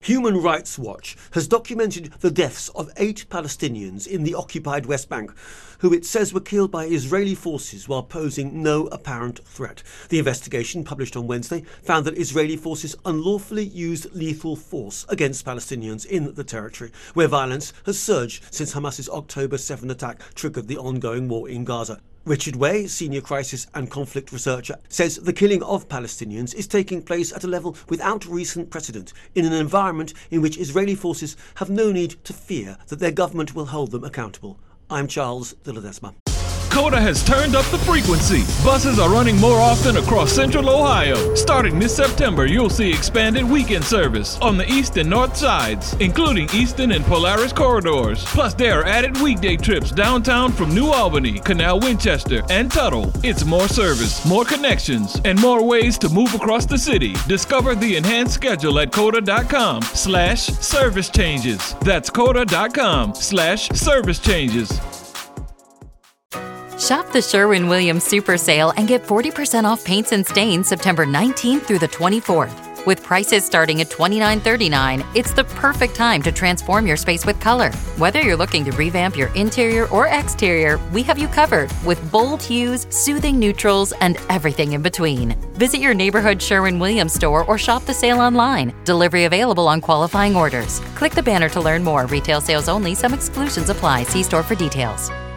Human Rights Watch has documented the deaths of 8 Palestinians in the occupied West Bank, who it says were killed by Israeli forces while posing no apparent threat. The investigation, published on Wednesday, found that Israeli forces unlawfully used lethal force against Palestinians in the territory, where violence has surged since Hamas's October 7 attack triggered the ongoing war in Gaza. Richard Way, senior crisis and conflict researcher, says the killing of Palestinians is taking place at a level without recent precedent, in an environment in which Israeli forces have no need to fear that their government will hold them accountable. I'm Charles de Ledesma. Coda has turned up the frequency. Buses are running more often across Central Ohio. Starting this September, you'll see expanded weekend service on the east and north sides, including Easton and Polaris corridors. Plus, there are added weekday trips downtown from New Albany, Canal Winchester, and Tuttle. It's more service, more connections, and more ways to move across the city. Discover the enhanced schedule at coda.com/service changes. That's coda.com/service changes. Shop the Sherwin-Williams Super Sale and get 40% off paints and stains September 19th through the 24th. With prices starting at $29.39, it's the perfect time to transform your space with color. Whether you're looking to revamp your interior or exterior, we have you covered with bold hues, soothing neutrals, and everything in between. Visit your neighborhood Sherwin-Williams store or shop the sale online. Delivery available on qualifying orders. Click the banner to learn more. Retail sales only. Some exclusions apply. See store for details.